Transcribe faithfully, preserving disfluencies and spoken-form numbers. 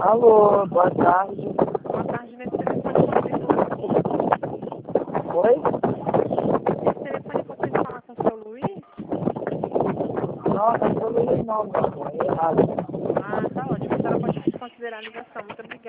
Alô, boa tarde. Boa tarde, nesse telefone Oi? Esse telefone que eu estou falar com o seu Luiz? Não, não é Luiz não, meu amor. É errado. Ah, tá ótimo. A senhora pode desconsiderar a ligação. Muito obrigada.